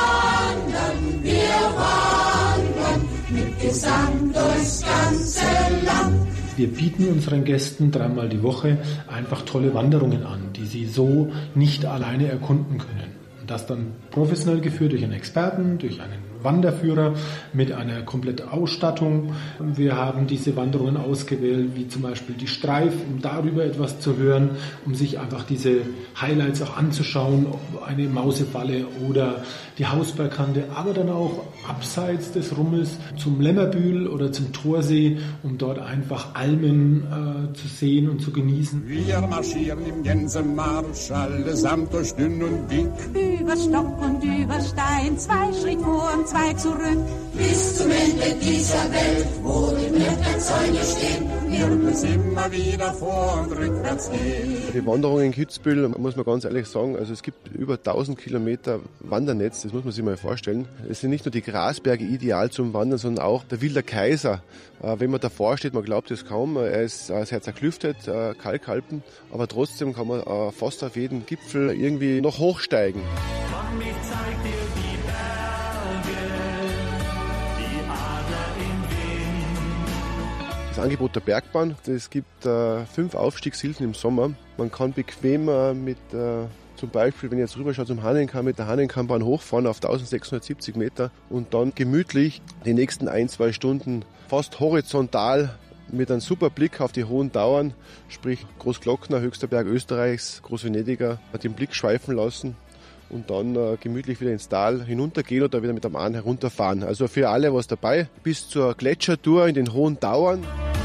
[SPEAKER 7] wandern mit Gesang durchs ganze Land.
[SPEAKER 12] Wir bieten unseren Gästen 3-mal die Woche einfach tolle Wanderungen an, die sie so nicht alleine erkunden können. Und das dann professionell geführt durch einen Experten, durch einen Wanderführer mit einer kompletten Ausstattung. Wir haben diese Wanderungen ausgewählt, wie zum Beispiel die Streif, um darüber etwas zu hören, um sich einfach diese Highlights auch anzuschauen, eine Mausefalle oder die Hausbergkante, aber dann auch abseits des Rummels zum Lämmerbühl oder zum Torsee, um dort einfach Almen zu sehen und zu genießen.
[SPEAKER 13] Wir marschieren im Gänsemarsch, allesamt durch dünn und dick.
[SPEAKER 14] Über Stock und über Stein, 2 Schritt vor und 2 zurück.
[SPEAKER 7] Bis zum Ende dieser Welt, wo die Mütterzäune stehen,
[SPEAKER 13] wird es immer wieder vor und rückwärts gehen.
[SPEAKER 11] Die Wanderung in Kitzbühel, muss man ganz ehrlich sagen, also es gibt über 1000 Kilometer Wandernetz, das muss man sich mal vorstellen. Es sind nicht nur die Grasberge ideal zum Wandern, sondern auch der Wilde Kaiser. Wenn man davor steht, man glaubt es kaum, er ist sehr zerklüftet, Kalkalpen, aber trotzdem kann man fast auf jeden Gipfel irgendwie noch hochsteigen.
[SPEAKER 7] Komm, ich zeig dir die Berge, die Adler im Wind.
[SPEAKER 11] Das Angebot der Bergbahn, es gibt 5 Aufstiegshilfen im Sommer. Man kann bequem mit zum Beispiel, wenn ihr jetzt rüberschaut zum Hahnenkamm, mit der Hahnenkammbahn hochfahren auf 1670 Meter und dann gemütlich die nächsten 1-2 Stunden fast horizontal mit einem super Blick auf die Hohen Tauern, sprich Großglockner, höchster Berg Österreichs, Großvenediger, den Blick schweifen lassen und dann gemütlich wieder ins Tal hinuntergehen oder wieder mit der Bahn herunterfahren. Also für alle was dabei, bis zur Gletschertour in den Hohen Tauern.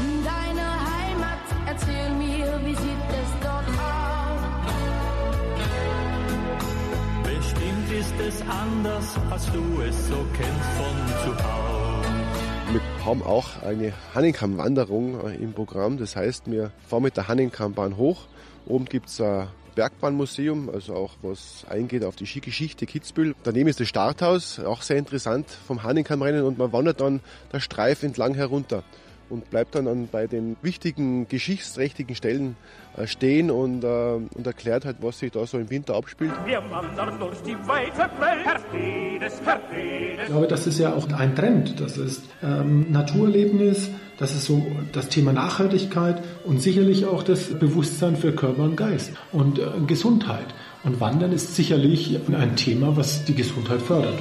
[SPEAKER 7] Ist anders, als du es so kennst von zu Hause.
[SPEAKER 11] Wir haben auch eine Hahnenkamm-Wanderung im Programm. Das heißt, wir fahren mit der Hahnenkammbahn hoch. Oben gibt es ein Bergbahnmuseum, also auch was eingeht auf die Skigeschichte Kitzbühel. Daneben ist das Starthaus, auch sehr interessant vom Hahnenkammrennen. Und man wandert dann der Streif entlang herunter und bleibt dann bei den wichtigen, geschichtsträchtigen Stellen stehen und erklärt halt, was sich da so im Winter abspielt.
[SPEAKER 7] Wir wandern durch die weite Welt, Herpedes.
[SPEAKER 12] Ich glaube, das ist ja auch ein Trend. Das ist Naturerlebnis, das ist so das Thema Nachhaltigkeit und sicherlich auch das Bewusstsein für Körper und Geist und Gesundheit. Und Wandern ist sicherlich ein Thema, was die Gesundheit fördert.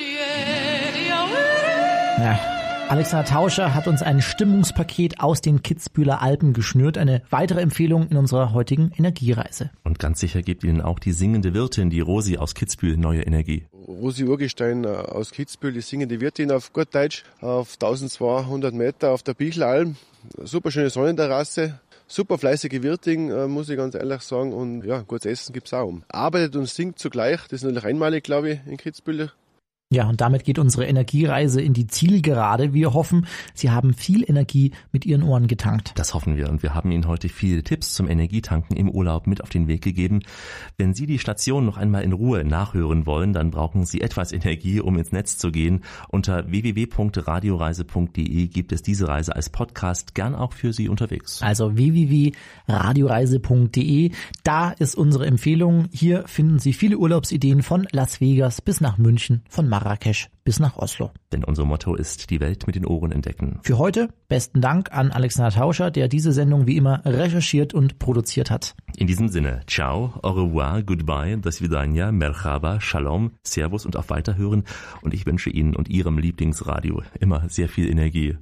[SPEAKER 1] Ja. Alexander Tauscher hat uns ein Stimmungspaket aus den Kitzbüheler Alpen geschnürt. Eine weitere Empfehlung in unserer heutigen Energiereise.
[SPEAKER 2] Und ganz sicher gibt Ihnen auch die singende Wirtin, die Rosi aus Kitzbühel, neue Energie.
[SPEAKER 11] Rosi Urgestein aus Kitzbühel, die singende Wirtin auf gut Deutsch, auf 1200 Meter auf der Bichelalm. Super schöne Sonnenterrasse, super fleißige Wirtin, muss ich ganz ehrlich sagen. Und ja, gutes Essen gibt's auch. Arbeitet und singt zugleich. Das ist natürlich einmalig, glaube ich, in Kitzbühel.
[SPEAKER 1] Ja, und damit geht unsere Energiereise in die Zielgerade. Wir hoffen, Sie haben viel Energie mit Ihren Ohren getankt.
[SPEAKER 2] Das hoffen wir, und wir haben Ihnen heute viele Tipps zum Energietanken im Urlaub mit auf den Weg gegeben. Wenn Sie die Station noch einmal in Ruhe nachhören wollen, dann brauchen Sie etwas Energie, um ins Netz zu gehen. Unter www.radioreise.de gibt es diese Reise als Podcast, gern auch für Sie unterwegs.
[SPEAKER 1] Also www.radioreise.de, da ist unsere Empfehlung. Hier finden Sie viele Urlaubsideen von Las Vegas bis nach München, von Marrakesch bis nach Oslo.
[SPEAKER 2] Denn unser Motto ist, die Welt mit den Ohren entdecken.
[SPEAKER 1] Für heute besten Dank an Alexander Tauscher, der diese Sendung wie immer recherchiert und produziert hat.
[SPEAKER 2] In diesem Sinne, ciao, au revoir, goodbye, das vidania, merhaba, shalom, servus und auf Weiterhören. Und ich wünsche Ihnen und Ihrem Lieblingsradio immer sehr viel Energie.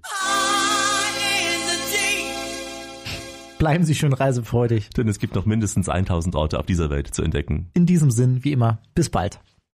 [SPEAKER 1] Bleiben Sie schön reisefreudig.
[SPEAKER 2] Denn es gibt noch mindestens 1000 Orte auf dieser Welt zu entdecken.
[SPEAKER 1] In diesem Sinn, wie immer, bis bald.